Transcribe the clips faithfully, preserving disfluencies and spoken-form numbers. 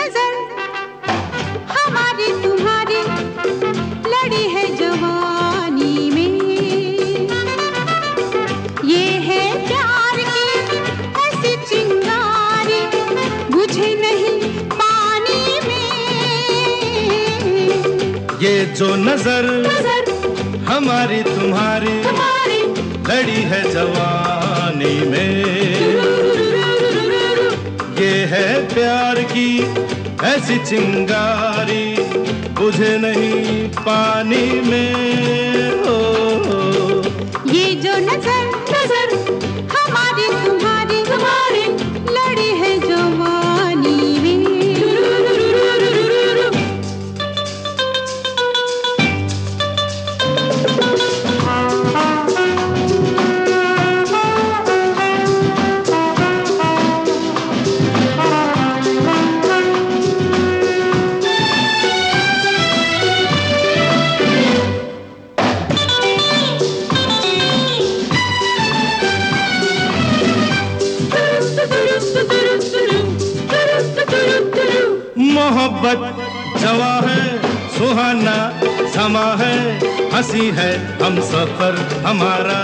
नजर हमारी तुम्हारी लड़ी है जवानी में, ये है प्यार की ऐसी चिंगारी बुझे नहीं पानी में। ये जो नजर, नजर हमारी तुम्हारी तुम्हारी लड़ी है जवानी में, ये है प्यार की ऐसी चिंगारी बुझे नहीं पानी में। हो, हो। ये जो नजर, नजर हमारी तुम्हारी तुम्हारी लड़ी है जवानी में। मोहब्बत जवा है, सुहाना समा है, हंसी है हम सफर हमारा।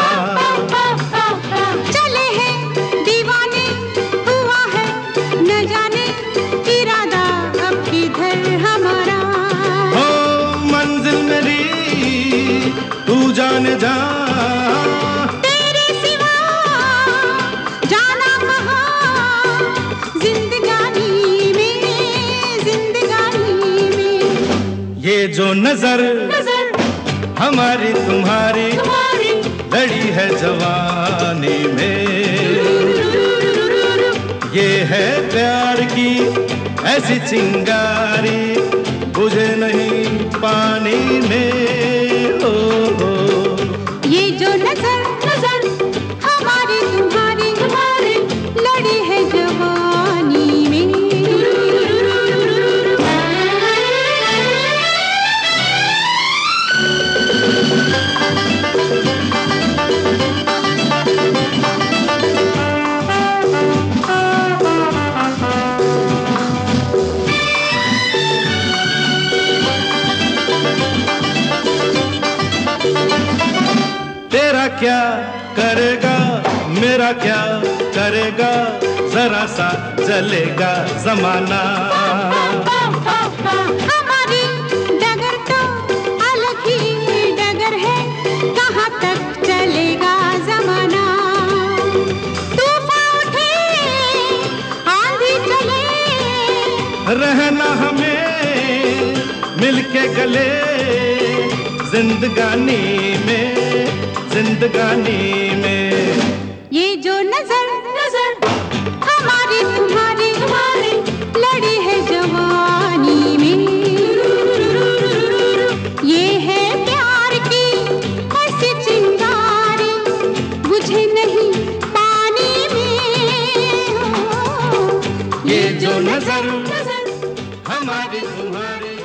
चले हैं दीवाने, हुआ है न जाने इरादा अब किधर हमारा। हो मंजिल मेरी तू जाने जा, तेरे सिवा जाना कहाँ जिंदगानी में, जिंदगानी में। ये जो नजर, नजर हमारी तुम्हारी तुम्हारी लड़ी है जवानी में, ये है प्यार की ऐसी चिंगारी बुझे नहीं पानी में। हो, हो। ये जो नजर, नजर हमारी तुम्हारी तुम्हारी लड़ी है जवानी में। तेरा क्या करेगा मेरा क्या करेगा, जरा सा चलेगा जमाना। हमारी डगर तो अलग ही डगर है, कहाँ तक चलेगा जमाना। तूफान उठे आंधी चले, रहना हमें मिलके गले जिंदगानी में, जिंदगानी में। ये जो नजर, नजर हमारी तुम्हारी तुम्हारी लड़ी है जवानी में, ये है प्यार की ऐसी चिंगारी बुझे नहीं पानी में। ये जो नजर, हमारी तुम्हारी